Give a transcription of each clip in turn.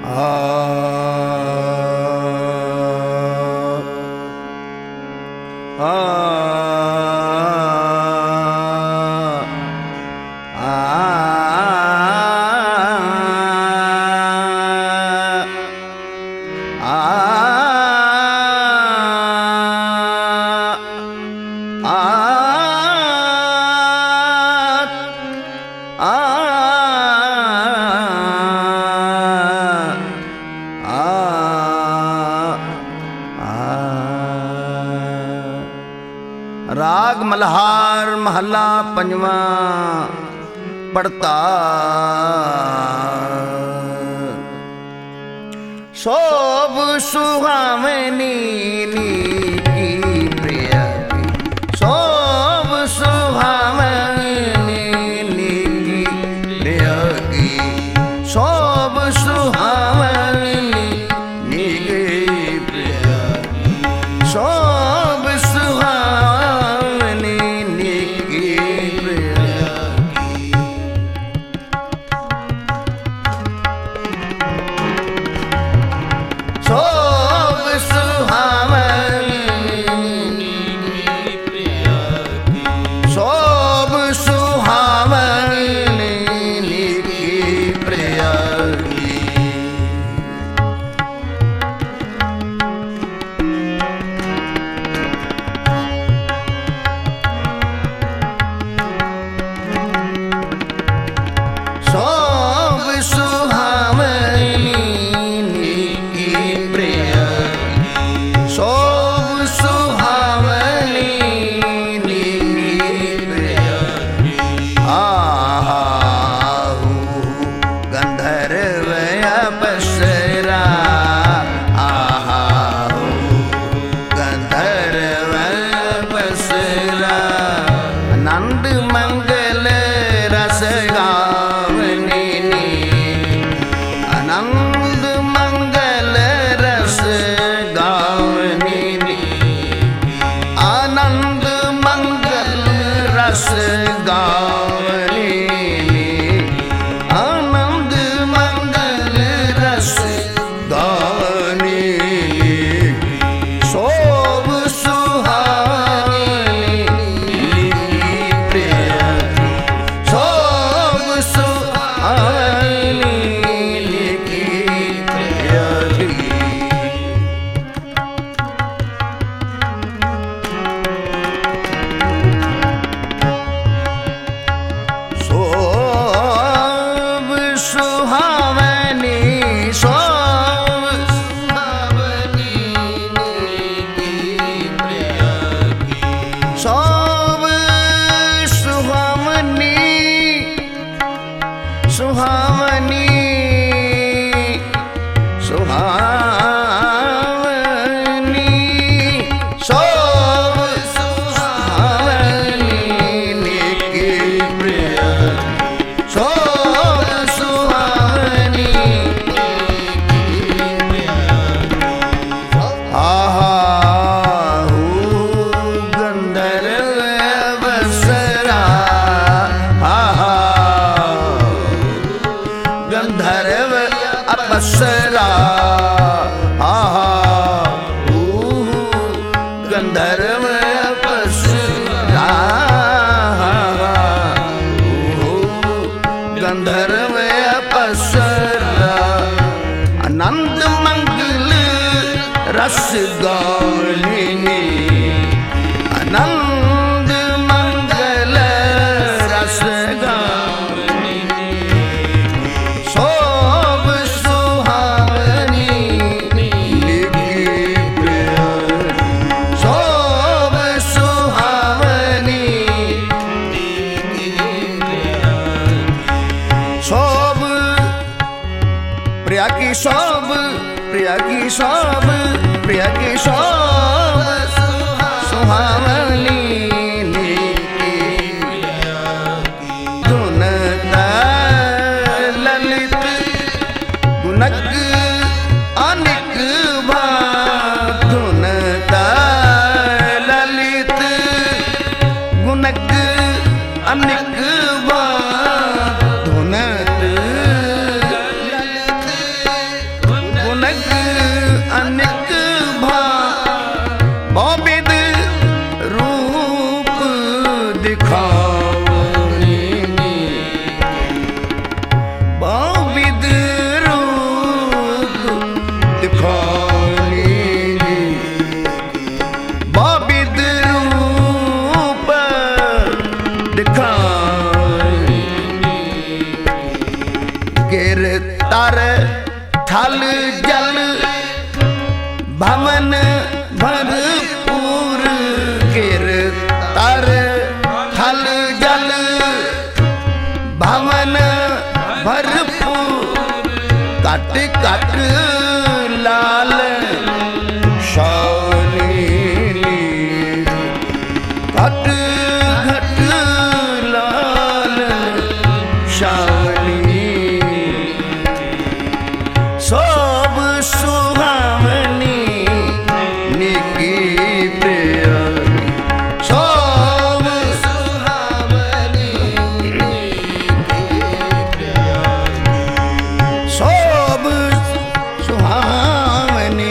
राग मल्हार महला पंजवा पड़ता शोभ सुहावनी की प्रिय शोभ सुहावनी की प्रिय की शोभ सुहावनी की प्रिय शोभ गंधर्व अपसरा गंधर्व अपसरा आनंद मंगल रस गालिनी आनंद मंगल रस गालिनी शोभ सुहावनी शोभ सुहावनी शोभ प्रिया की शोभ प्रिया की शोभ प्रिया की शोभ सुहावनी धुन ललित गुणक अनिक भाव धुन ललित गुणक अनिक भाव धुन गिर तर थल जल भवन भरपूर गिर तर थल जल भवन भरपूर कट कट लाल शावनी कट घट लाल शावनी सब सुहावनी निकी प्रिया सब सुहावनी सब सुहावनी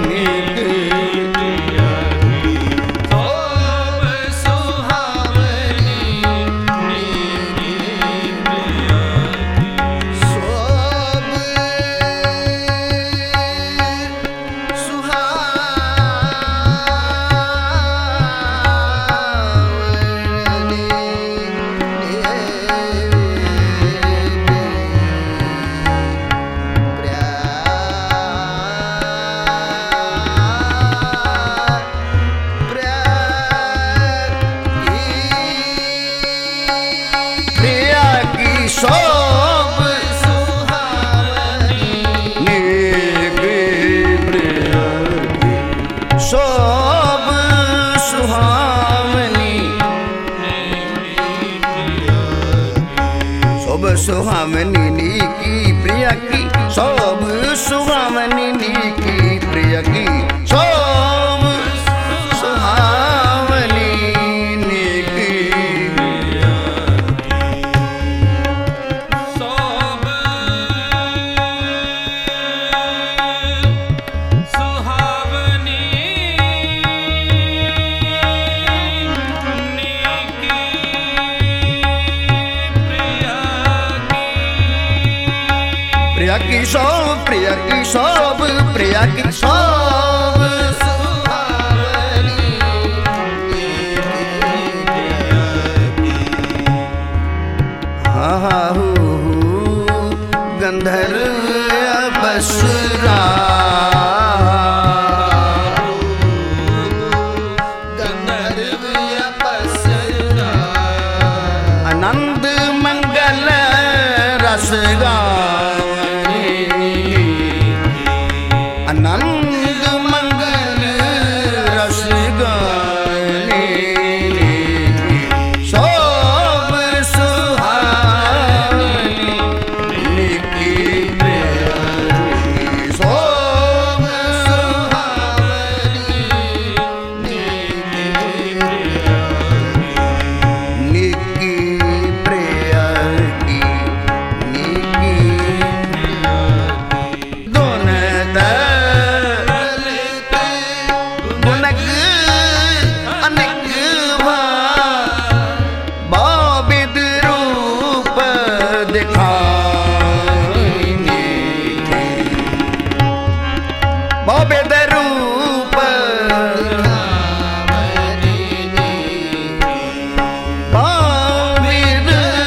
सुहावनी नीकी प्रिया की सब सुहावनी नीकी प्रिया की सब सुहावनी नीकी सब सुहावनी प्रिया की सब प्रिया की सब प्रिया की सब सुहावनी हाँ हाँ गंधर्व बसरा गंधर्व बसरा आनंद मंगल रसगा आनंद मंगल रस गाने सब सुहावनी निकी प्रिया सब सुहावनी निकी प्रिया की निकी बाबेद रूप बाबेद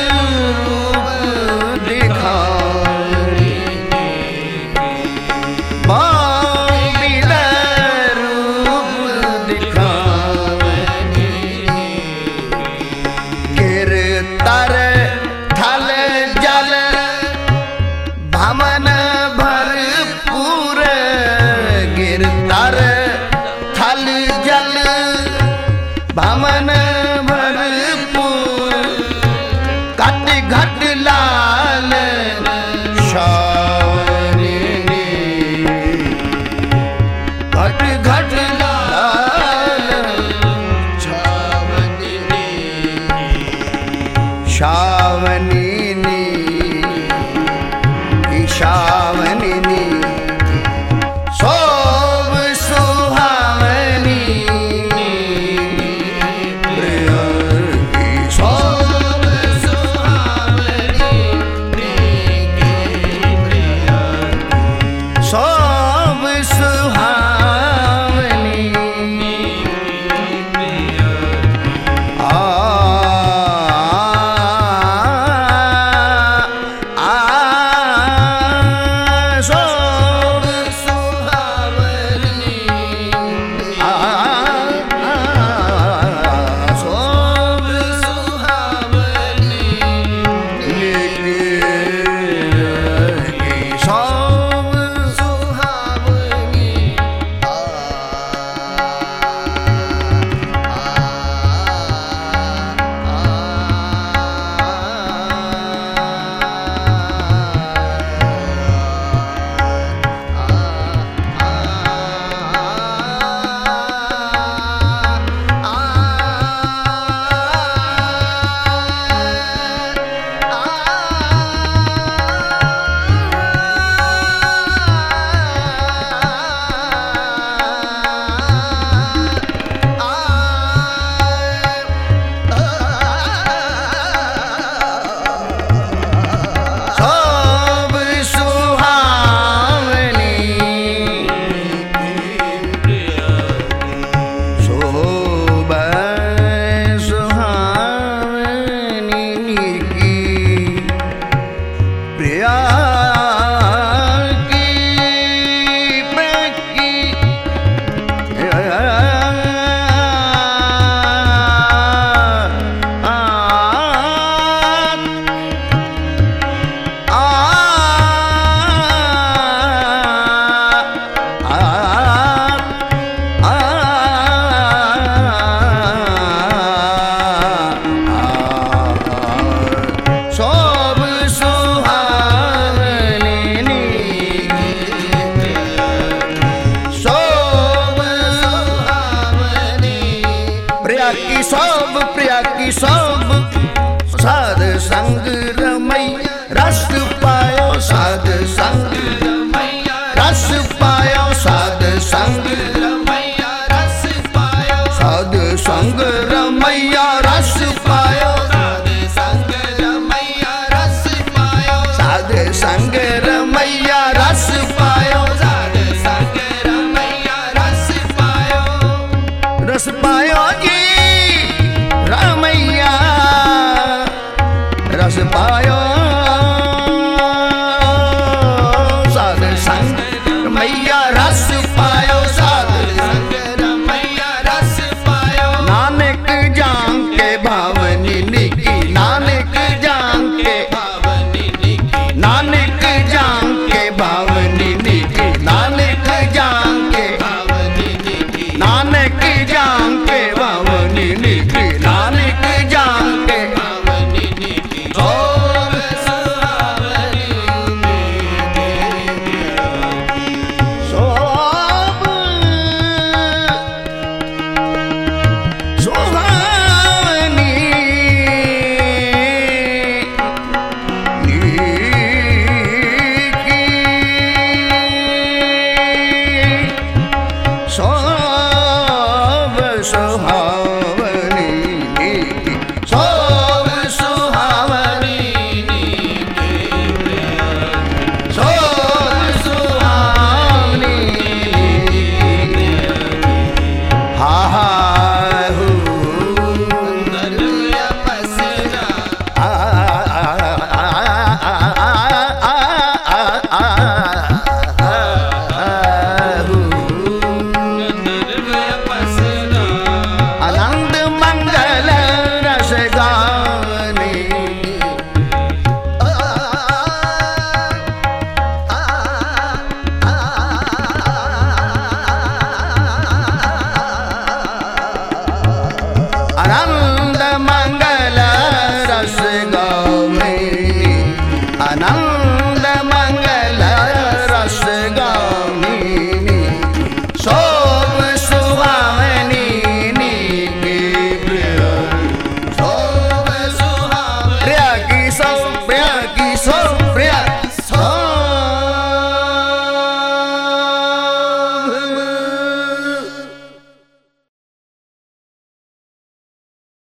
रूप दिखा बाबेद रूप दिखा गिर तर थल जल भवन भरपूर गिर तर थल जल भवन भरपूर कट घट लाल शावनी घट घट लाल शावनी शावनी शावनी सब सुहावनी प्रिया की सब सुहावनी प्रिया सब सुहावनी आ साध संग रस पायो साध संग साध संग रमैया